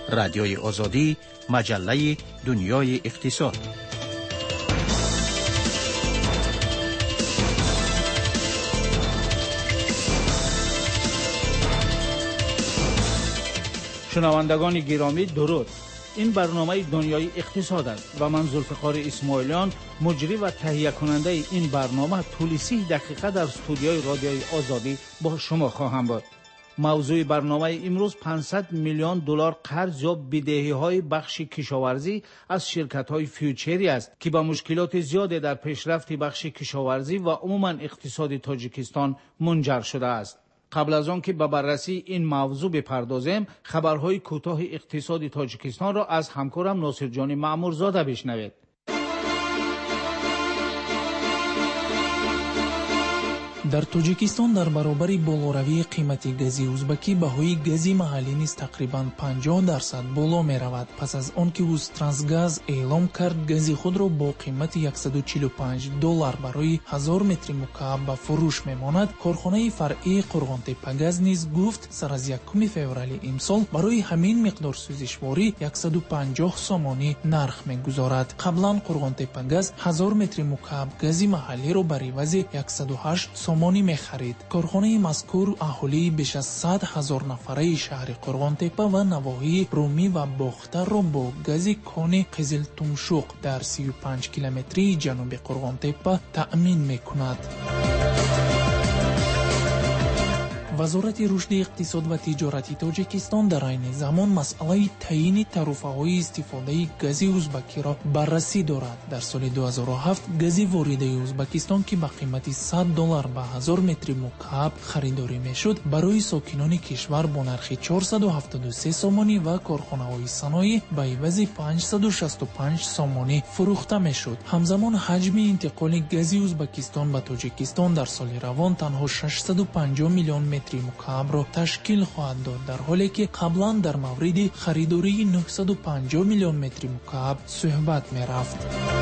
رادیوی آزادی، مجله دنیای اقتصاد. شنوندگان گرامی درود. این برنامه دنیای اقتصاد است و من ذوالفقار اسماعیلیان مجری و تهیه کننده این برنامه طول 30 دقیقه در استودیوی رادیوی آزادی با شما خواهم بود. موضوع برنامه امروز 500 میلیون دلار قرض یا بدهی‌های بخش کشاورزی از شرکت‌های فیوچری است که با مشکلات زیادی در پیشرفت بخش کشاورزی و عموما اقتصاد تاجیکستان منجر شده است. قبل از آن که به بررسی این موضوع بپردازیم، خبرهای کوتاه اقتصاد تاجیکستان را از همکارم ناصر جان معمورزاده بشنوید. در تاجیکستان در برابر بالوروی قیمت گازی ازبکی بهای گازی محلی نیز تقریباً 50% بالا می رود. پس از آن که اوسترانسگاز اعلام کرد گازی خود را با قیمت $145 برای 1000 متر مکعب به فروش می ماند، کارخانه فرعی قرغانتپگاز نیز گفت سر از 1 فوریه امسال برای همین مقدار سوزشواری 150 سومانی نرخ می گذارد. قبلا قرغانتپگاز 1000 متر مکعب گازی محلی را بر عوض 108 سومانی می خرید. کارخانه مذکور اهالی بیش از 100,000 نفره شهر قرغانتپه و نواحی رومی و باختر را با گاز کان قزل تمشوق در 35 کیلومتری جنوب قرغانتپه تأمین می کند. وزارت رشد اقتصاد و تجارت تاجیکستان در این زمان مسئله تعیین تعرفه‌های استفاده گاز ازبکی را بررسی دارد. در سال 2007 گاز وارده ازبکستان که به قیمت $100 به 1000 متر مکعب خریداری میشد، برای ساکنان کشور با نرخ 473 سومانی و کارخانه‌های صنایع به عوض 565 سومانی فروخته میشد. همزمان حجم انتقال گاز ازبکستان به تاجیکستان در سال روان تنها 650 میلیون متر مکعب را تشکیل خواهد داد، در حالی که قبلا در مورد خریداری 950 میلیون متر مکعب صحبت می رفت.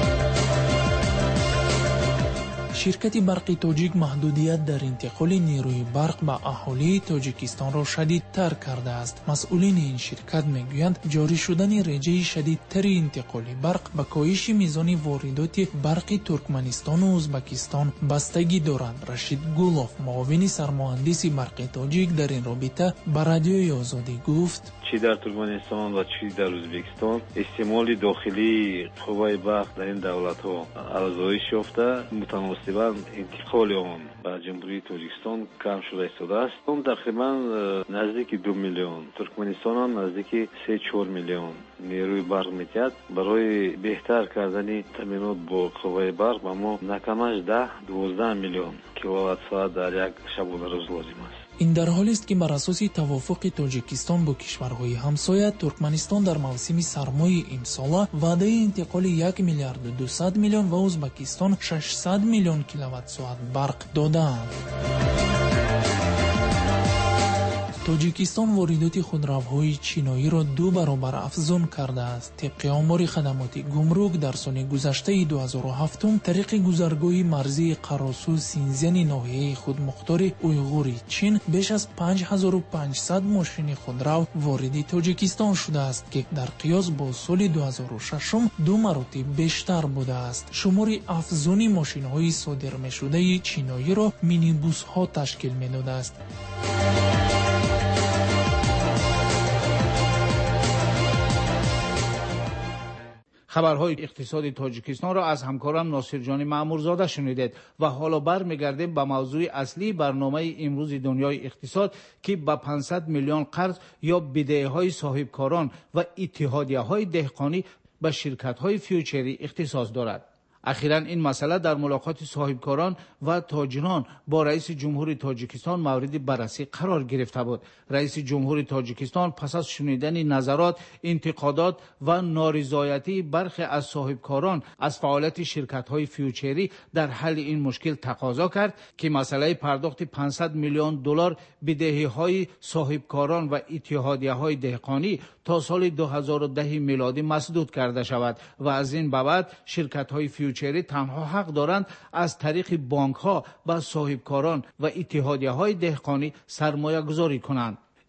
شرکت برق تاجیک محدودیت در انتقال نیروی برق به اهالی تاجیکستان را شدیدتر کرده است. مسئولین این شرکت میگویند جاری شدن رژه شدیدتر انتقال برق به کاهش میزان واردات برق ترکمنستان و ازبکستان بستگی دارد. رشید گولوف، معاون سرمهندس برق تاجیک، در این رابطه به رادیوی آزادی گفت: چی در ترکمنستان و چی در ازبکستان استعمال داخلی قوای برق در این دولت‌ها افزایش یافته، متناسباً انتقال آن به جمهوری تاجیکستان کم شده است. اون تقریباً نزدیک 2 میلیون، ترکمنستان هم نزدیک 3-4 میلیون نیروی برق میتید. برای بهتر کردن تامینات با قوای برق ما نکمش 10-12 میلیون کیلووات ساعت در یک شبانه روز لازم است. این در حالی است که بر اساس توافق تاجیکستان با کشورهای همسایه، ترکمنستان در موسم سرمای امسال وعده انتقال 1,200 میلیون و ازبکستان 600 میلیون کیلووات ساعت برق دادند. تاجیکستان واردات خودروهای چینایی را 2 برابر افزون کرده است. طبق آمار خدمات گمرک در سال گذشته 2007 طریق گذرگاه مرزی قراسو سینزیان ناحیه خودمختار اویغور چین بیش از 5500 ماشین خودرو وارد تاجیکستان شده است که در قیاس با سال 2006 2 مراتب بیشتر بوده است. شمار افزون ماشین‌های صادر می‌شده چینایی را مینیبوس‌ها تشکیل می‌داده است. خبرهای اقتصادی تاجیکستان را از همکارم ناصر جان معمورزاده شنیدید و حالا برمیگردیم به موضوع اصلی برنامه امروز دنیای اقتصاد که به 500 میلیون قرض یا بدهی‌های صاحبکاران و اتحادیه‌های دهقانی به شرکت‌های فیوچری اختصاص دارد. اخیراً این مسئله در ملاقات صاحبکاران و تاجران با رئیس جمهور تاجیکستان مورد بررسی قرار گرفته بود. رئیس جمهور تاجیکستان پس از شنیدن نظرات، انتقادات و نارضایتی برخی از صاحبکاران از فعالیت شرکت‌های فیوچری در حل این مشکل تقاضا کرد که مسئله پرداخت 500 میلیون دلار بدهی‌های صاحبکاران و اتحادیه‌های دهقانی تا سال 2010 میلادی مسدود کرده شود و از این به بعد شرکت‌های فیوچری تنها حق دارند از طریق بانک‌ها به صاحبکاران و اتحادیه‌های دهقانی سرمایه گذاری کنند.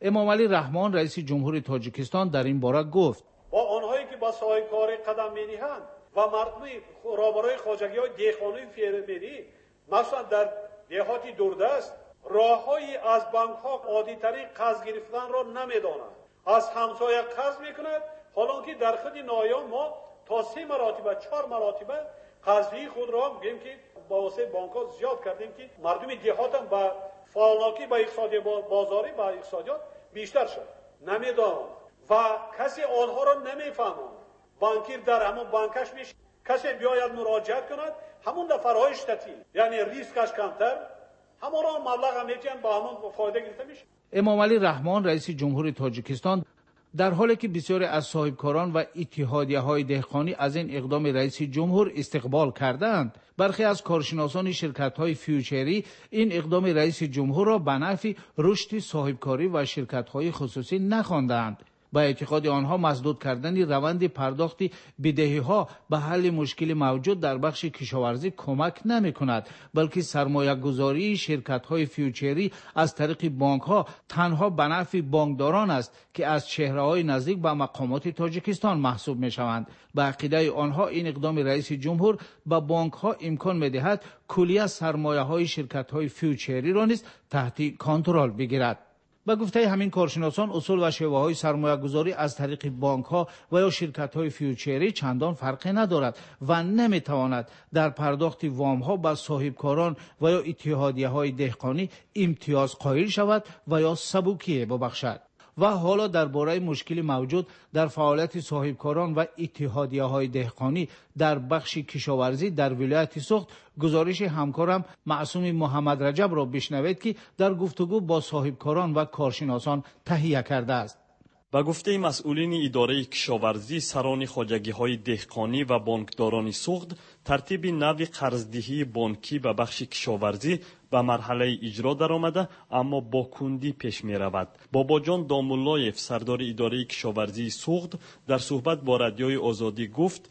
امامعلی رحمان رئیس جمهور تاجیکستان در این باره گفت: با آنهایی که با صاحبکاری قدم می‌نهند و مردم رابرای خواجگی‌های دهقانی فیرمری مثلا در دهاتی دوردست راه‌هایی از بانک‌ها عادی‌ترین قرض گرفتن را نمی‌دانند، از همسایه قرض می‌کند. حالا که در خود نایان ما تا 3 مراتبه 4 مراتبه قرضی خود را میگیم که با واسطه بانک‌ها زیاد کردیم که مردم دهات هم با فعالناکی با اقتصادی بازاری با اقتصادیات بیشتر شد. نمی‌دانند و کسی آنها را نمی‌فهمد. بانکیر در همون بانکش میشه، کسی بیاید مراجعت کند همون دفعه‌های اشتتی، یعنی ریسکش کمتر، همون را مبلغ هم میتونن با همون فایده گرفته میشه. امامعلی رحمان رئیس جمهور تاجیکستان در حالی که بسیاری از صاحبکاران و اتحادیه‌های دهقانی از این اقدام رئیس جمهور استقبال کردند، برخی از کارشناسان شرکت‌های فیوچری این اقدام رئیس جمهور را به نفع رشد صاحبکاری و شرکت‌های خصوصی نخواندند. با اعتقاد آنها مسدود کردن روند پرداخت بدهی‌ها به حل مشکل موجود در بخش کشاورزی کمک نمی‌کند، بلکه سرمایه‌گذاری شرکت‌های فیوچری از طریق بانک‌ها تنها به نفع بانکداران است که از چهره‌های نزدیک به مقامات تاجیکستان محسوب می‌شوند. به عقیده آنها این اقدام رئیس جمهور به بانک‌ها امکان می‌دهد کلیه سرمایه‌های شرکت‌های فیوچری را نیز تحت کنترل بگیرد. با گفته همین کارشناسان، اصول و شیوه‌های سرمایه‌گذاری از طریق بانک‌ها و یا شرکت‌های فیوچری چندان فرقی ندارد و نمی‌تواند در پرداخت وام‌ها به صاحبکاران و یا اتحادیه‌های دهقانی امتیاز قائل شود و یا سبوکیه ببخشد. و حالا درباره مشکل موجود در فعالیت صاحبکاران و اتحادیه‌های دهقانی در بخش کشاورزی در ولایت سوخت گزارش همکارم معصوم محمد رجب را بشنوید که در گفتگو با صاحبکاران و کارشناسان تهیه کرده است. با گفته مسئولین اداره کشاورزی، سران خواجگی‌های دهقانی و بانکداران سوخت، ترتیب نوع قرضدهی بانکی به بخش کشاورزی به مرحله اجرا در آمده، اما با کندی پیش می رود. باباجان دامولایف سردار اداره کشاورزی سوخت در صحبت با رادیوی آزادی گفت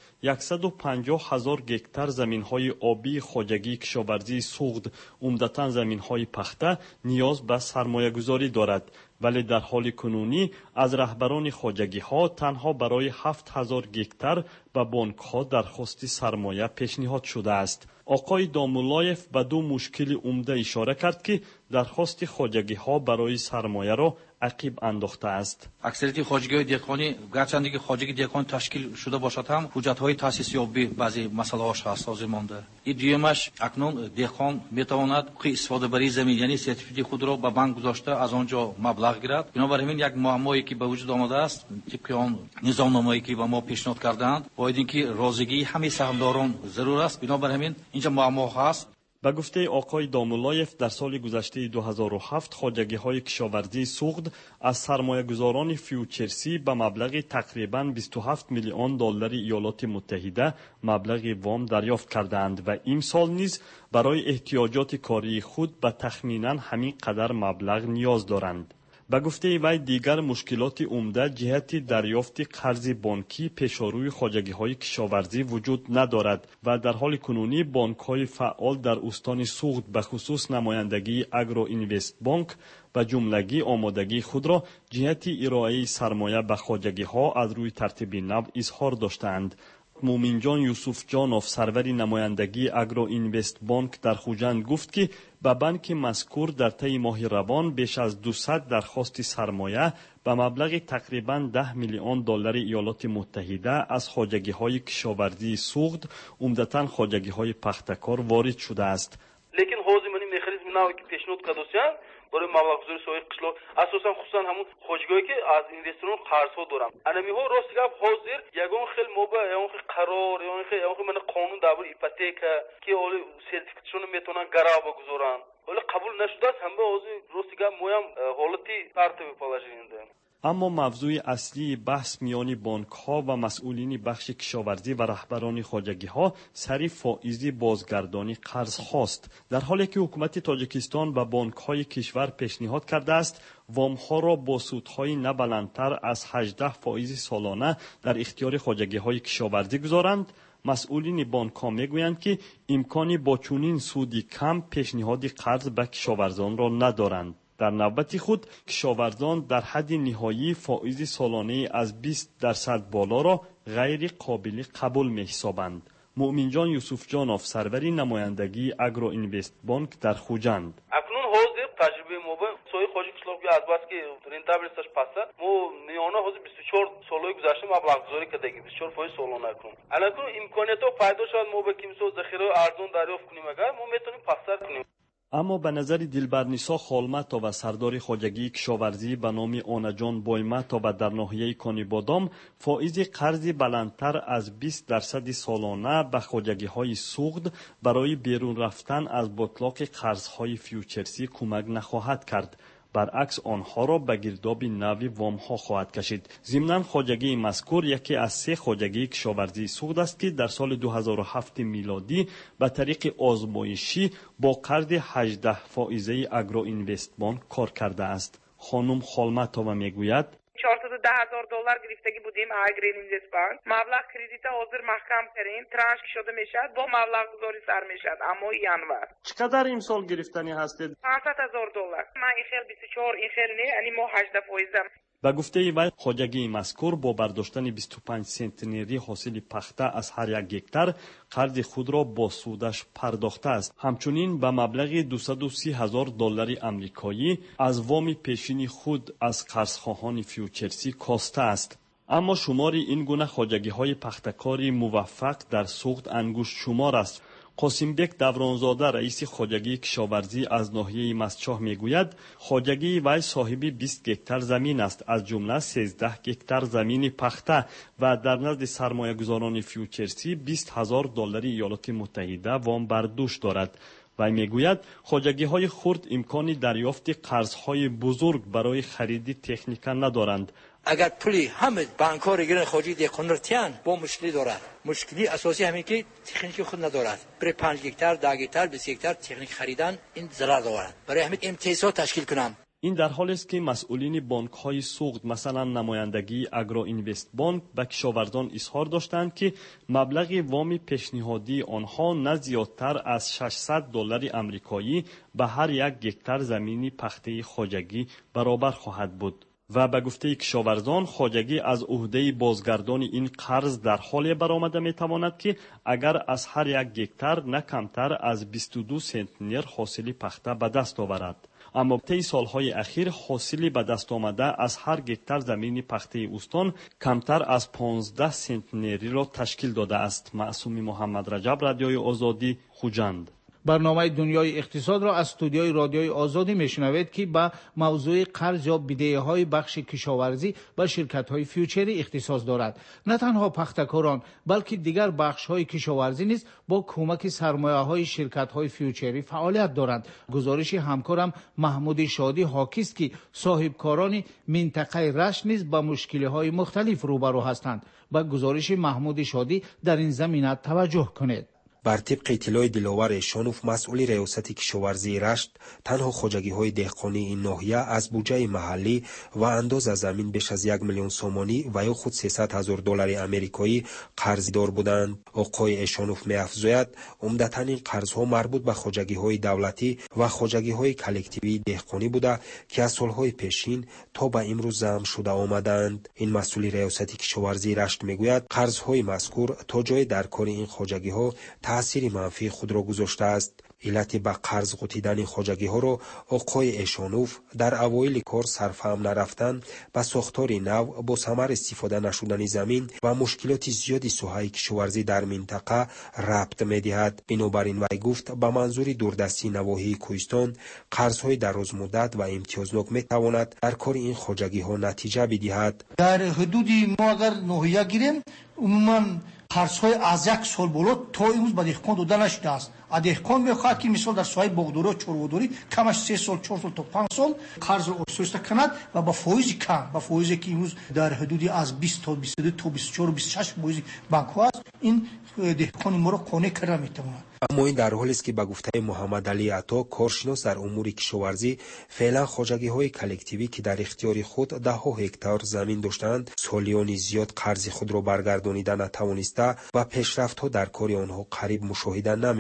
150,000 گکتار زمین‌های آبی خواجگی کشاورزی سوخت، عمدتاً زمین‌های پخته، نیاز به سرمایه‌گذاری دارد، ولی در حال کنونی از رهبران خواجگی‌ها تنها برای 7,000 گکتار به بانک‌ها درخواست سرمایه پیشنهاد شده است. آقای دامولایف به دو مشکل عمده اشاره کرد که درخواست خواجگی‌ها برای سرمایه را عقب انداخته است. اکثریت خواجگی‌های دهقانی گرچند که خواجگی دهقانی تشکیل شده باشد هم حجت‌های تأسیس یابی بعضی مسائل‌هاش هست لازم مانده. این دومش اکنون دهقان می‌تواند استفاده بری زمین یعنی سرتیفیکات خود را به بانک گذاشته از آنجا مبلغ گیرد. بنابراین یک معمایی که به وجود آمده است طبق آن نظامنامه‌ای که به ما پیشنهاد کردند باید اینکه رازیگی همه سهامداران ضرور است. بنابراین اینجا معما هست. به گفته آقای دامولایف در سال گذشته 2007 خواجگی‌های کشاورزی سوخت از سرمایه‌گذاران فیوچرسی به مبلغ تقریباً 27 میلیون دلار ایالات متحده مبلغ وام دریافت کردند و این سال نیز برای احتیاجات کاری خود به تخمیناً همین قدر مبلغ نیاز دارند. به گفته وی دیگر مشکلات عمده جهت دریافت قرض بانکی پیشروی خواجگی‌های کشاورزی وجود ندارد و در حال کنونی بانک‌های فعال در استان سوخت به خصوص نمایندگی اگرو اینوست بانک به جملگی آمادگی خود را جهت ارائه سرمایه به خواجگی‌ها از روی ترتیب نو اظهار داشتند. مومنجان یوسف جانوف سرور نمایندگی اگرو اینوست بانک در خوجند گفت که به بانک مذکور در طی ماه روان بیش از 200 درخواست سرمایه به مبلغ تقریباً 10 میلیون دلار ایالات متحده از خواجگی‌های کشاورزی سوخت، عمدتاً خواجگی‌های پختکار وارد شده است. لیکن حوزه منی مکانیزم نوی که پیشنهاد کردوسیان برای مبلغ‌گذاری سوی قشلاق اساساً خصوصاً همون خواجگاهی که از اینوستران قرض‌ها دارن. انمی‌ها راست گپ حاضر یگان خیل موبا یگان خیل قرار یگان خیل من قانون درباره ایپوتека که اول سرتیفیکاتشون میتونن گرا بگذارن. ولی قبول نشده است هم به راست گپ مویم حالتی ترتیب پالجینده. اما موضوع اصلی بحث میان بانک‌ها و مسئولین بخش کشاورزی و رهبران خواجگی‌ها سری فائزی بازگردانی قرض خواست، در حالی که حکومت تاجیکستان به بانک‌های کشور پیشنهاد کرده است وام‌ها را با سودهای نه بلندتر از 18% سالانه در اختیار خواجگی‌های کشاورزی گذارند. مسئولین بانک‌ها میگویند که امکانی با چنین سودی کم پیشنهاد قرض به کشاورزان را ندارند. در نوبت خود کشاورزان در حد نهایی فائض سالانه از 20% بالا را غیر قابل قبول می‌حسابند. مؤمن جان یوسف جانوف سروری نمایندگی اگرو اینوست بانک در خوجند. اکنون حوزه تجربه ما به سوی خوشی قشلاق از بس که رنتابلیتیش پاسه ما میانه حوزه 24 سالای گذشته مبلغ گذاری کردیم 24% سالانه کنیم. الان امکانات و فایده شاید ما به کیمسو ذخیره ارزان دریافت کنیم اگر ما میتونیم پاسدار کنیم. اما به نظر دلبرنیسا خالمتا و سردار خواجگی کشاورزی به نام آنجان بایمتا و در ناحیه کانیبادام فائض قرض بلندتر از 20% سالانه به خواجگی های سوخت برای بیرون رفتن از بطلاق قرضهای فیوچرسی کمک نخواهد کرد. برعکس آنها را به گرداب نوی وام ها خواهد کشید. ضمناً خواجگی مذکور یکی از 3 خواجگی کشاورزی سوخت است که در سال 2007 میلادی به طریق آزمایشی با قرض 18% اگرو اینوست بانک کار کرده است. خانم خالمتова میگوید $410,000 گرفتگی بودیم اگرین اینوست بانک. مبلغ کردیت حاضر محکم ترین ترانش شده میشد با مبلغ گذاری سر میشد اما ینوار. چقدر امسال گرفتنی هستید؟ $500,000. من این خیل 24 این خیل نه یعنی ما 18%. به گفته وی خواجگی مذکور با برداشتن 25 سنتنری حاصل پخته از هر یک گکتر قرض خود را با سودش پرداخته است. همچنین به مبلغ $230,000 آمریکایی از وام پیشین خود از قرضخواهان فیوچرسی کاسته است. اما شمار این گونه خواجگی های پختکاری موفق در سوخت انگشت شمار است. قاسمبک دورانزاده رئیس خواجگی کشاورزی از ناحیه مسچاه میگوید خواجگی وی صاحب 20 گکتر زمین است، از جمله 13 گکتر زمین پخته و در نزد سرمایه گذاران فیوچرسی $20,000 ایالات متحده وام بر دوش دارد. و میگوید خواجگی های خرد امکان دریافت قرض های بزرگ برای خرید تکنیکا ندارند. اگر پولی همه بانک‌ها رو گیرن خواجگی دهقان‌ها با مشکلی دارد. مشکلی اساسی همین که تکنیک خود ندارد. برای 5 گکتر، 10 گکتر، 20 گکتر تکنیک خریدن این ضرر دارد. برای همین امتیازات تشکیل کنم. این در حالی است که مسئولین بانک‌های سوخت مثلا نمایندگی اگرو اینوست بانک به کشاورزان اظهار داشتند که مبلغ وام پیشنهادی آنها نه زیادتر از $600 آمریکایی به هر یک گکتر زمین پخته خواجگی برابر خواهد بود. و به گفته کشاورزان خواجگی از عهده بازگردان این قرض در حالی برآمده میتواند که اگر از هر یک گکتر نه کمتر از 22 سنتنر حاصل پخته به دست آورد. اما طی سالهای اخیر حاصل به دست آمده از هر گکتر زمین پخته استان کمتر از 15 سنتنری را تشکیل داده است. معصومی محمد رجب، رادیوی آزادی، خوجند. برنامه دنیای اقتصاد را از استودیوی رادیوی آزادی میشنوید که با موضوع قرض یا بدهی‌های بخش کشاورزی به شرکت‌های فیوچری اختصاص دارد. نه تنها پختکاران بلکه دیگر بخش‌های کشاورزی نیز با کمک سرمایه‌های شرکت‌های فیوچری فعالیت دارند. گزارش همکارم محمود شادی حاکی است که صاحبکاران منطقه رشت نیز با مشکل‌های مختلف روبرو هستند. با گزارش محمود شادی در این زمینه توجه کنید. بر طبق اطلاع دلاور اشانوف مسئول ریاست کشاورزی رشت تنها خواجگی های دهقانی این ناحیه از بودجه محلی و انداز زمین بیش از 1 میلیون سومانی و یا خود $300,000 آمریکایی قرضدار بودند. آقای اشانوف می‌افزاید عمدتاً این قرضها مربوط به خواجگی های دولتی و خواجگی های کلکتیوی دهقانی بوده که از سالهای پیشین تا به امروز جمع شده آمدند. این مسئول ریاست کشاورزی رشت میگوید قرضهای مذکور تا جای در کار این خواجگی ها تأثیر منفی خود را گذاشته است. علت به قرض قطیدن خواجگی ها را آقای اشانوف در اوایل کار سرفهم نرفتن به ساختار نو با ثمر استفاده نشدن زمین و مشکلات زیادی ساحه کشاورزی در منطقه ربط می‌دهد. بنابراین وی گفت به منظور دوردستی نواحی کوهستان قرض‌های دراز مدت و امتیازناک می‌تواند در کار این خواجگی ها نتیجه بدهد. در حدود ما اگر ناحیه گیریم عموماً قرض‌های از 1 سال بالا تا امروز به دهقان داده نشده است. دهقان می‌خواهد که مثال در ساحه باغداری و چرواداری کمش 3 سال 4 سال تا 5 سال قرض را آسایشته کند و با فایز کم، با فایزی که امروز در حدود از 20 تا 22 تا 24 و 26 فایز بانک‌ها است، این دهقان ما را قانع کرده می‌تواند. اما این در حالی است که به گفته محمد علی عطا کارشناس در امور کشاورزی فعلا خواجگی های کلکتیوی که در اختیار خود 10 هکتار زمین داشتند سالیانی زیاد قرض خود را برگردانیده نتوانسته و پیشرفت ها در کار آنها قریب مشاهده نمی شود.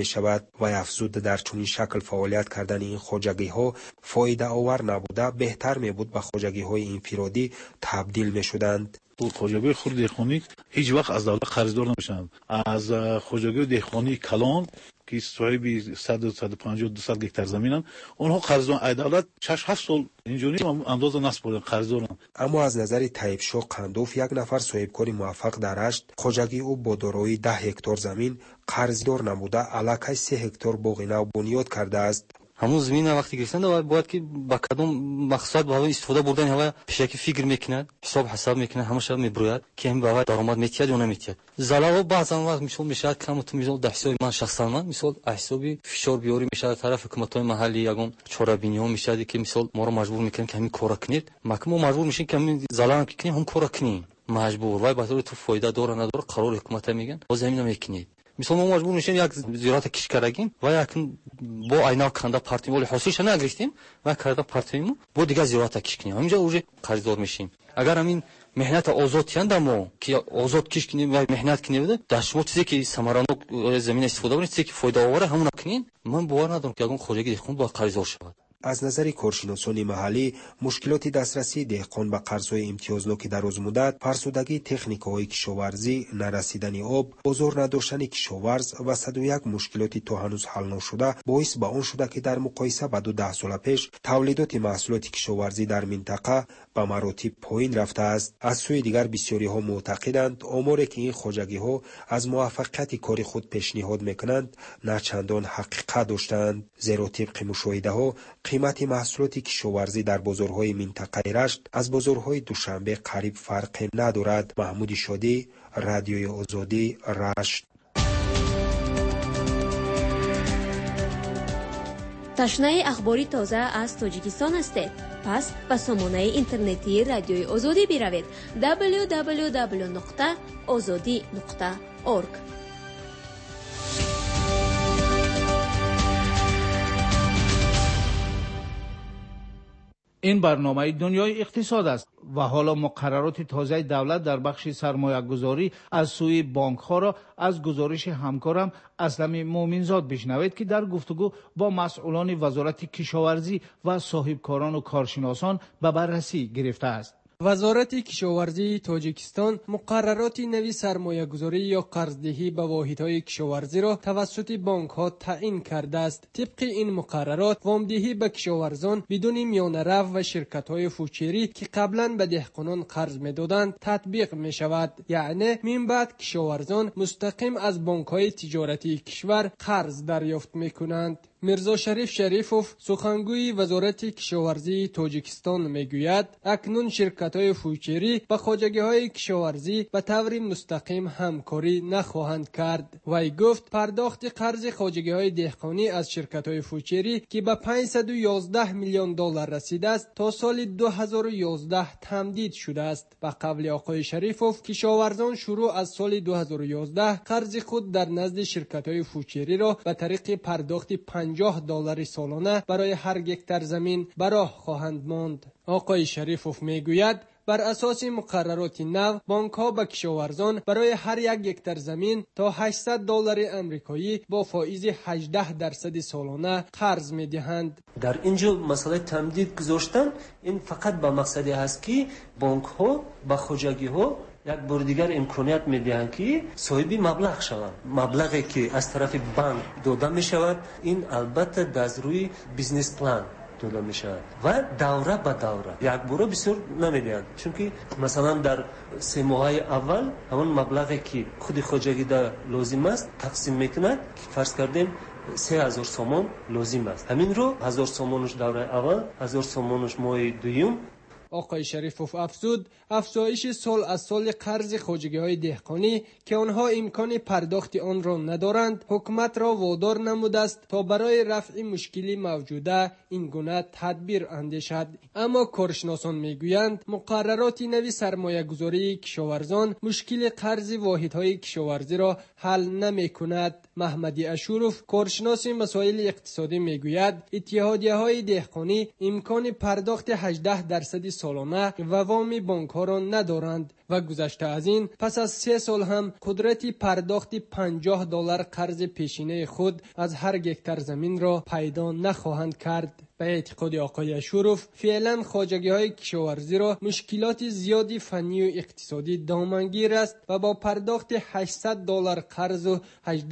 کرد. وی افزود در چنین شکل فعالیت کردن این خواجگی‌ها فایده آور نبوده، بهتر می‌بود به خواجگی‌های انفرادی تبدیل می‌شدند. خواجگی خود دهقانی هیچ وقت از دولت قرضدار نمیشن. از خواجگی دهقانی کلان که صاحب 100 150 200 هکتار زمینن، اونها قرضدار ای دولت 6 7 سال اینجوری اندازه نسپردن قرضدارن. اما از نظر طیبشو قندوف، یک نفر صاحبکار موفق در رشت، خواجگی او با دارایی 10 هکتار زمین قرضدار نموده الکی 3 هکتار باغ نو بنیاد کرده است. همون زمین وقتی گرفتن باید که با کدوم مقصد با استفاده بردن هوا پیشکی فکر میکنه، حساب میکنه، همش میبروید که هم باید درآمد میتیاد یا نمیتیاد. زلاو بعضا وقت میشه کم تو میشه ده حساب من شخصا مثلا حسابی فشار بیاری میشه طرف حکومت‌های محلی یگون چورابینیو میشه که مثلا ما رو مجبور میکنن که همین کارا کنید، ما مجبور میشیم که همین زلام که کنیم هم کارا کنیم مجبور. وای با تو فایده داره نداره قرار حکومت میگن باز همین نمیکنید. مثلا ما مجبور میشیم یک زیارت کش کردیم و یک با اینا کنده پارتی ولی حاصلش نگرفتیم و کرده پارتیمو با دیگه زیارت کش کنیم همینجا اوج قرضدار میشیم. اگر همین مهنت آزاد کردم که آزاد کش کنیم و مهنت کنیم در شما چیزی که ثمرانو زمین استفاده کنید چیزی که فایده آوره همون کنین، من باور ندارم که اون خواجگی دهقان با قرضدار شود. از نظر کارشناسان محلی، مشکلات دسترسی دهقان به قرض‌های امتیازناک دراز مدت، فرسودگی تکنیک‌های کشاورزی، نرسیدن آب، بازار نداشتن کشاورز و 101 مشکلاتی تا هنوز حل نشده باعث به آن شده که در مقایسه با 10 سال پیش تولیدات محصولات کشاورزی در منطقه به مراتب پایین رفته است. از سوی دیگر بسیاری‌ها معتقدند آماری که این خواجگی‌ها از موفقیت کار خود پیشنهاد می‌کنند نه چندان حقیقت داشتند، زیرا طبق مشاهده‌ها قیمت محصولات کشاورزی در بازارهای منطقه رشت از بازارهای دوشنبه قریب فرقی ندارد. محمود شادی، رادیوی آزادی، رشت. تشنه اخباری تازه از تاجیکستان هستید؟ پس به سامانه اینترنتی رادیوی آزادی بروید www.azadi.org. این برنامه دنیای اقتصاد است و حالا مقررات تازه دولت در بخش سرمایه گذاری از سوی بانک ها را از گزارش همکارم اسلم مومنزاد بشنوید که در گفتگو با مسئولان وزارت کشاورزی و صاحبکاران و کارشناسان به بررسی گرفته است. وزارت کشاورزی تاجیکستان مقررات نوی سرمایه‌گذاری یا قرضدهی به واحدهای کشاورزی را توسط بانک‌ها تعیین کرده است. طبق این مقررات وامدهی به کشاورزان بدون میانه‌رو و شرکت‌های فوچری که قبلا به دهقانان قرض می‌دادند تطبیق می‌شود. یعنی من بعد کشاورزان مستقیم از بانک‌های تجارتی کشور قرض دریافت می‌کنند. میرزا شریف شریفوف سخنگوی وزارت کشاورزی تاجیکستان میگوید اکنون شرکت‌های فوچری با خواجگی‌های کشاورزی به طور مستقیم همکاری نخواهند کرد. وی گفت پرداخت قرض خواجگی‌های دهقانی از شرکت‌های فوچری که به 511 میلیون دلار رسیده است تا سال 2011 تمدید شده است. به قول آقای شریفوف کشاورزان شروع از سال 2011 قرض خود در نزد شرکت‌های فوچری را به طریق پرداخت 50 دلار سالانه برای هر هکتار زمین به راه خواهند ماند. آقای شریفوف میگوید بر اساس مقررات نو بانک‌ها به کشاورزان برای هر یک هکتار زمین تا 800 دلار آمریکایی با فائز 18% سالانه قرض می‌دهند. در اینجا مسئله تمدید گذاشتن این فقط به مقصدی هست که بانک‌ها با خواجگی‌ها یک بار دیگر امکانیت میدهند که صاحب مبلغ شوند. مبلغی که از طرف بانک داده می شود این البته از روی بیزنس پلان داده می شود و دوره به دوره یک بار بسیار نمیدهند، چون که مثلا در 3 ماه اول همون مبلغی که خود خواجگی دا لازم است تقسیم میکند که فرض کردیم 3000 سومون لازم است، همین رو 1000 سومونش دوره اول، 1000 سومونش ماه دوم. آقای شریفوف افزود افزایش سال از سال قرض خواجگی‌های دهقانی که آنها امکان پرداخت آن را ندارند حکومت را وادار نموده است تا برای رفع مشکلی موجوده این گونه تدبیر اندیشد. اما کارشناسان میگویند مقررات نوی سرمایه‌گذاری کشاورزان مشکل قرض واحدهای کشاورزی را حل نمی‌کند. محمدی اشوروف کارشناس مسائل اقتصادی میگوید اتحادیه‌های دهقانی امکان پرداخت 18% سالانه و وام بانک‌ها را ندارند و گذشته از این پس از 3 سال هم قدرت پرداخت $50 قرض پیشینه خود از هر گکتار زمین را پیدا نخواهند کرد. به اعتقاد آقای اشوروف فعلا خواجگی‌های کشاورزی را مشکلات زیادی فنی و اقتصادی دامنگیر است و با پرداخت $800 قرض و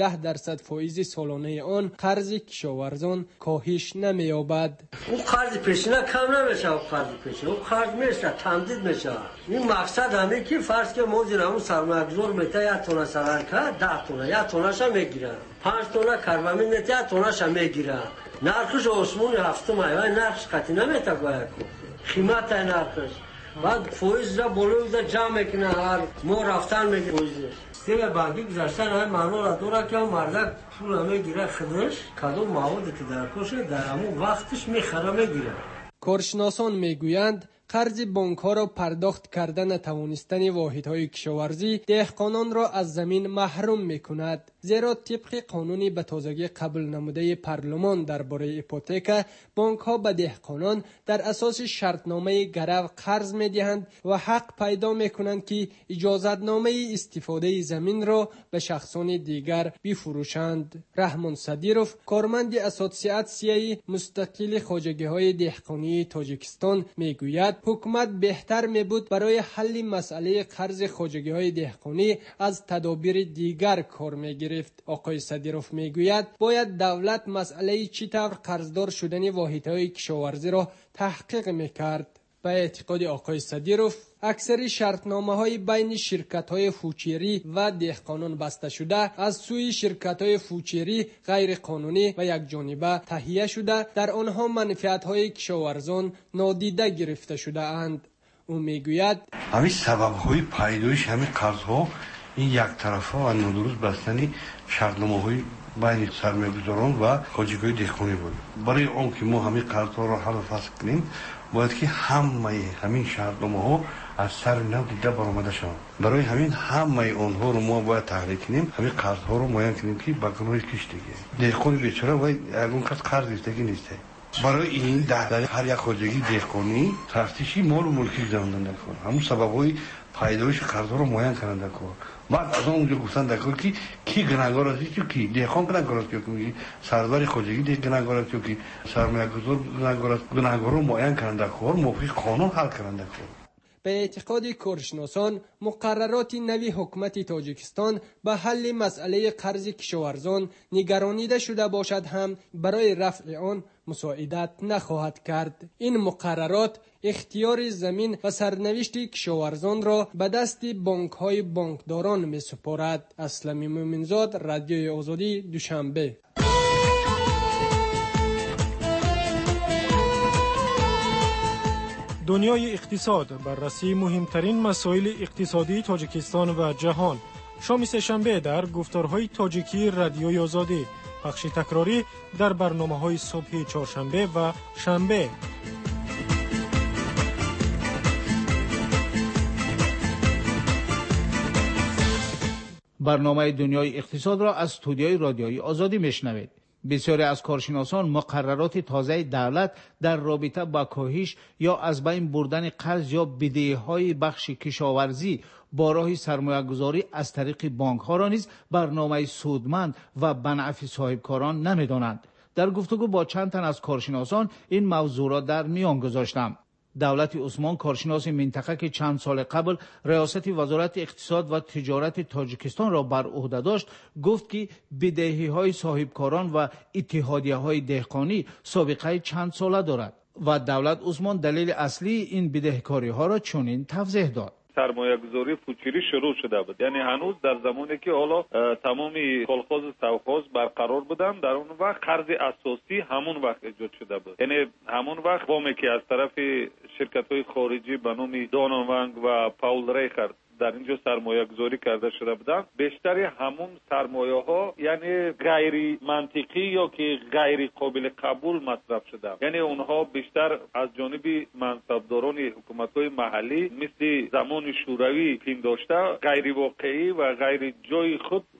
18% فایز سالانه آن قرض کشاورزان کاهش نمی‌یابد. اون قرض پیشینه کم نمیشه، اون قرض پیشینه اون قرض میشه تمدید میشه. این مقصد همه که فرض که ما زیرمون سرمایه‌گذار میته 1 تونه سران که 10 تونه 1 تونه‌ش میگیره، 5 تونه کارمند میته 1 تونه‌ش میگیره. نرخش آسمون هفتم ایوان نرخش قطعی نمیته باید قیمت نرخش بعد فویز را بلوز جمع کنه هر ما رفتن میگه فویزش سیل بانکی گذاشتن های معنی را دورا که مردک پول همه گیره خودش کدوم مواد که در کشه در همون وقتش میخره میگیره. کارشناسان میگویند قرض بانک‌ها را پرداخت کردن نتوانستن واحدهای کشاورزی دهقانان را از زمین محروم می‌کند، زیرا طبق قانونی به تازگی قبول نموده پارلمان درباره ایپوتک بانک‌ها به دهقانان در اساس شرطنامه گرو قرض می‌دهند و حق پیدا می‌کنند که اجازتنامه استفاده زمین را به شخصان دیگر بفروشند. رحمان صدیروف کارمند اسوسیاسیون مستقل خواجگی‌های دهقانی تاجیکستان می‌گوید حکومت بهتر می بود برای حل مسئله قرض خواجگی‌های دهقانی از تدابیر دیگر کار می گرفت. آقای صدیروف می گوید باید دولت مسئله چطور قرضدار شدن واحدهای کشاورزی را تحقیق می کرد. به اعتقاد آقای صدیروف اکثر شرطنامه‌های بین شرکت‌های فوچری و دهقانان بسته شده از سوی شرکت‌های فوچری غیر قانونی و یکجانبه تهیه شده در آنها منفعت‌های کشاورزان نادیده گرفته شده اند. او میگوید همین سبب‌های پیدایش همین قرض‌ها این یک طرفه و نادرست بستن شرطنامه‌های بین سرمایه‌گذاران و خواجگی‌های دهقانی بود. برای آن که ما همین قرض‌ها را حل و فصل کنیم باید که همین شرطنامه‌ها از سر نو دیده برآمده شوند. برای همین همه آنها رو ما باید تحلیل کنیم، همین قرض‌ها رو معین کنیم که با گناه کشتگی دهقان بیچاره و اون کس قرض گرفتگی نیست. برای این در هر یک خواجگی دهقانی تفتیشی مال و ملکی زمین کنه، همون سبب‌های پیدایش قرض‌ها رو معین کننده کنه. بعد از اونجا گفتن دکتر که کی گناهکار است کی دهقان گناهکار است که سردار خواجگی گناهکار است که سرمایه‌گذار گناهکار است. گناهکار رو معین کننده کار موافق قانون حل کننده کار. به اعتقاد کارشناسان مقررات نوی حکومت تاجیکستان به حل مسئله قرض کشاورزان نگرانیده شده باشد هم برای رفع آن مساعدت نخواهد کرد. این مقررات اختیار زمین و سرنوشت کشاورزان را به دست بانک‌های بانکداران می‌سپارد. اسلمی مومنزاد، رادیوی آزادی، دوشنبه. دنیای اقتصاد، بررسی مهمترین مسائل اقتصادی تاجیکستان و جهان. شام سه‌شنبه در گفتارهای تاجیکی رادیوی آزادی، پخش تکراری در برنامه‌های صبح چهارشنبه و شنبه. برنامه دنیای اقتصاد را از استودیوی رادیوی آزادی میشنوید. بسیاری از کارشناسان مقررات تازه دولت در رابطه با کاهش یا از بین بردن قرض یا بدهی‌های بخش کشاورزی با راه سرمایه‌گذاری از طریق بانک‌ها را نیز برنامه سودمند و بنفع صاحبکاران نمی‌دانند. در گفتگو با چند تن از کارشناسان این موضوع را در میان گذاشتم. دولت عثمان کارشناس منطقه که چند سال قبل ریاست وزارت اقتصاد و تجارت تاجیکستان را بر عهده داشت گفت که بدهی‌های صاحبکاران و اتحادیه‌های دهقانی سابقه چند ساله دارد و دولت عثمان دلیل اصلی این بدهکاری‌ها را چنین توضیح داد. سرمایه‌گذاری فوچری شروع شده بود، یعنی هنوز در زمانی که حالا تمامی کلخوز سوخوز برقرار بودن در اون وقت قرض اساسی همون وقت ایجاد شده بود، یعنی همون وقت وامی که از طرف شرکت‌های خارجی به نام داناونگ و پاول ریخر در اینجا سرمایه گذاری کرده شده بودند، بیشتری همون سرمایه ها یعنی غیر منطقی یا که غیر قابل قبول مصرف شده، یعنی اونها بیشتر از جانب منصبداران حکومت‌های محلی مثل زمان شوروی پنداشته غیر واقعی و غیر جای خود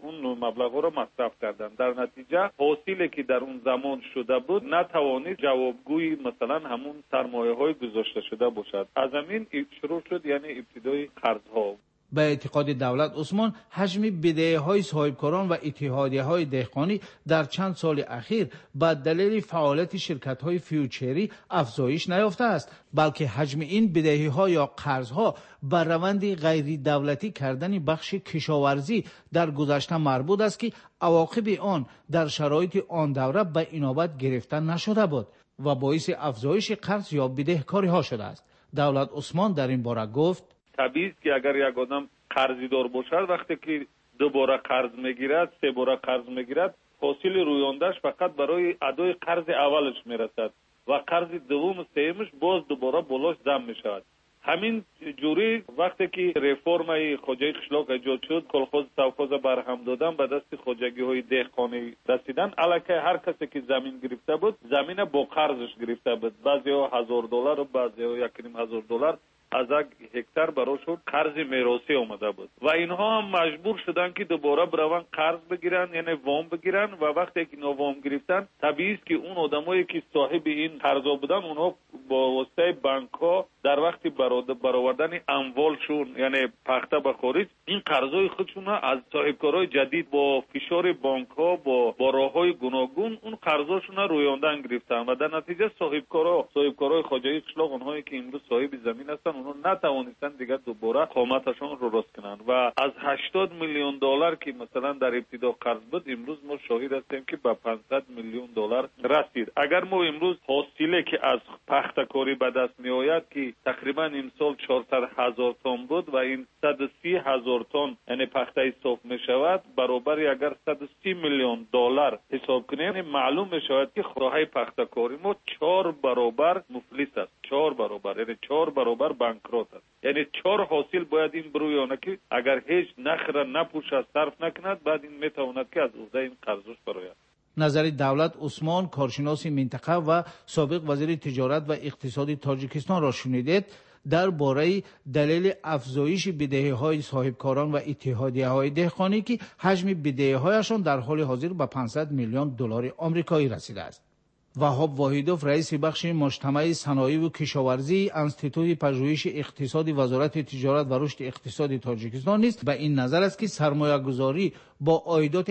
اون مبلغ رو مصرف کردن. در نتیجه حاصلی که در اون زمان شده بود نتوانید جوابگوی مثلا همون سرمایه های گذاشته شده باشد. از همین شروع شد یعنی ابتدای قرض ها. به اعتقاد دولت عثمان، حجم بدهی‌های صاحبکاران و اتحادیه‌های دهقانی در چند سال اخیر به دلیل فعالیت شرکت‌های فیوچری افزایش نیافته است، بلکه حجم این بدهی‌ها یا قرض‌ها به روند غیر دولتی کردن بخش کشاورزی در گذشته مربوط است که عواقب آن در شرایط آن دوره به اینابت گرفته نشده بود و باعث افزایش قرض یا بدهکاری‌ها شده است. دولت عثمان در این باره گفت: طبیعی است که اگر یک آدم قرضی دار باشد، وقتی که 2 بار قرض میگیرد، 3 بار قرض میگیرد، حاصل رویاندهش فقط برای ادای قرض اولش میرسد و قرض دوم و سومش باز دوباره بالاش ضم میشود. همین جوری وقتی که رفرم خواجگی قشلاق ایجاد شد، کلخوز سوخوز برهم دادن به دست خواجگی های دهقانی رسیدن، الکی هر کسی که زمین گرفته بود زمین با قرضش گرفته بود. بعضی‌ها $1000 و بعضی‌ها $1500 از یک هکتار براشون قرض میراثی اومده بود و اینها هم مجبور شدن که دوباره بروان قرض بگیرن، یعنی وام بگیرن و وقتی که اینا وام گرفتن، طبیعی است که اون آدمایی که صاحب این قرضا بودن اونها با واسطه بانک ها در وقت برآوردن اموالشون، یعنی پخته به خارج، این قرضای خودشون از صاحبکارای جدید با فشار بانک ها با راههای گوناگون اون قرضاشون رویاندن گرفتن و در نتیجه صاحبکارای خواجگی قشلاق، اونهایی که امروز صاحب زمین هستن، اونها نتوانستن دیگر دوباره قامتشون رو راست کنن و از $80 میلیون که مثلا در ابتدا قرض بود، امروز ما شاهد هستیم که به $500 میلیون رسید. اگر ما امروز حاصلی که از پخته‌کاری به دست می آید که تقریبا امسال 400,000 تن بود و این 130,000 تن یعنی پخته صاف می شود، برابر اگر $130 میلیون حساب کنیم، معلوم می شود که راه پخته‌کاری ما 4 برابر مفلس است. 4 برابر، یعنی 4 برابر بانکروت است. یعنی 4 حاصل باید این برویانه که اگر هیچ نخره نپوشه صرف نکند، بعد این میتواند که از عهده این قرضش براید. نظر دولت عثمان، کارشناس منطقه و سابق وزیر تجارت و اقتصاد تاجیکستان را شنیدید. درباره دلیل افزایش بدهی‌های صاحبکاران و اتحادیه‌های دهقانی که حجم بدهی‌هایشان در حال حاضر به $500 میلیون آمریکایی رسیده است. وهاب واحدوف، رئیس بخش مجتمع صنایع و کشاورزی انستیتوی پژوهش اقتصادی وزارت تجارت و رشد اقتصادی تاجیکستان نیز به این نظر است که سرمایه‌گذاری با عایدات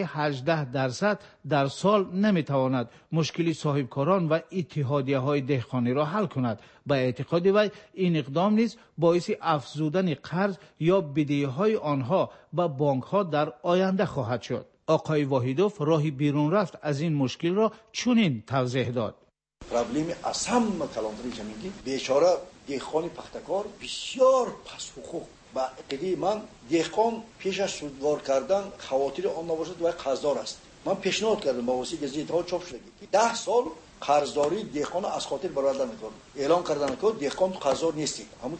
18% در سال نمیتواند مشکل صاحبکاران و اتحادیه‌های دهقانی را حل کند. به اعتقاد وی این اقدام نیز باعث افزودن قرض یا بدهی‌های آنها به بانک‌ها در آینده خواهد شد. آقای واحدوف راه بیرون رفت از این مشکل را چنین توضیح داد: پرابلم از همه کلانتری زمینی بیچاره دهقان پختکار بسیار پس حقوق. با عقیده من دهقان پیش از سودوار کردن خواطر آن نباشد و قرضدار است. من پیشنهاد کردم با واسطه گزیده چاپ شده که 10 سال قرضداری دهقان از خاطر برآورده میکنم. اعلام کردن که دهقان قرضدار نیست. همون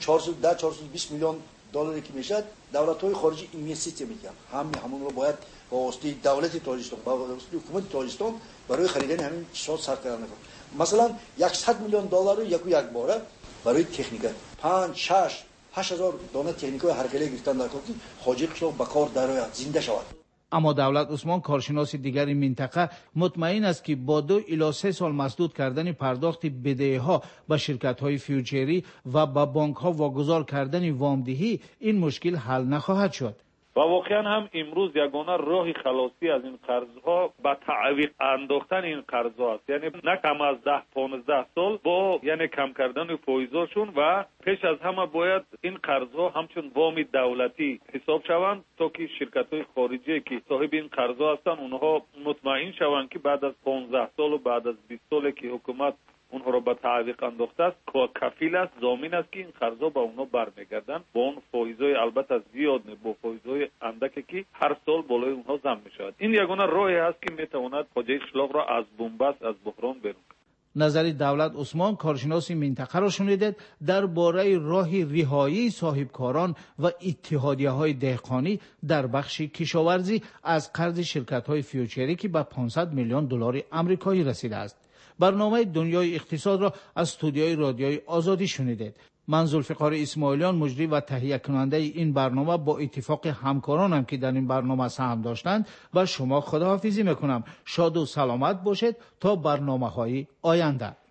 420 میلیون دلاری که میشد دولت‌های خارجی اینوستیسیون میکنن. همون رو باید با واسطه دولت تاجیکستان، با واسطه حکومت تاجیکستان برای خریدن همین چیزها سرکردن میکنن. مثلا $100 میلیون یک باره برای تکنیک 5 6 8000 دانه تکنیکای هرکله گرفتن در کار خواجه قشلاق به کار درآید، زنده شود. اما دولت عثمان، کارشناس دیگر این منطقه، مطمئن است که با 2 الی 3 سال مسدود کردن پرداخت بدهی‌ها به شرکت‌های فیوچری و به بانک‌ها واگذار کردن وامدهی این مشکل حل نخواهد شد. و واقعا هم امروز یگانه راه خلاصی از این قرضها به تعویق انداختن این قرضها است. یعنی نه کم از 10-15 سال با یعنی کم کردن فایزاشون و پیش از همه باید این قرضها همچون وام دولتی حساب شوند تا که شرکت‌های خارجی که صاحب این قرضها هستن اونها مطمئن شوند که بعد از 15 سال و بعد از 20 سال که حکومت اونها را به تعویق انداخته است، کفیل است، ضامن است که این قرضا به اونها برمیگردن با اون فایزهای البته زیاد نه، با فایزهای اندکی که هر سال بالای اونها ضم میشود. این یگانه راهی است که میتواند خواجه قشلاق را از بنبست، از بحران بیرون کند. نظر دولت عثمان، کارشناس منطقه را شنیدید. درباره راه رهایی صاحبکاران و اتحادیه‌های دهقانی در بخش کشاورزی از قرض شرکت‌های فیوچری که به $500 میلیون آمریکایی رسیده است. برنامه دنیای اقتصاد را از استودیوی رادیوی آزادی شنیدید. من ذوالفقار اسماعیلیان مجری و تهیه کننده این برنامه با اتفاق همکارانم که در این برنامه سهم داشتند و شما خداحافظی میکنم. شاد و سلامت باشید تا برنامه‌های آینده.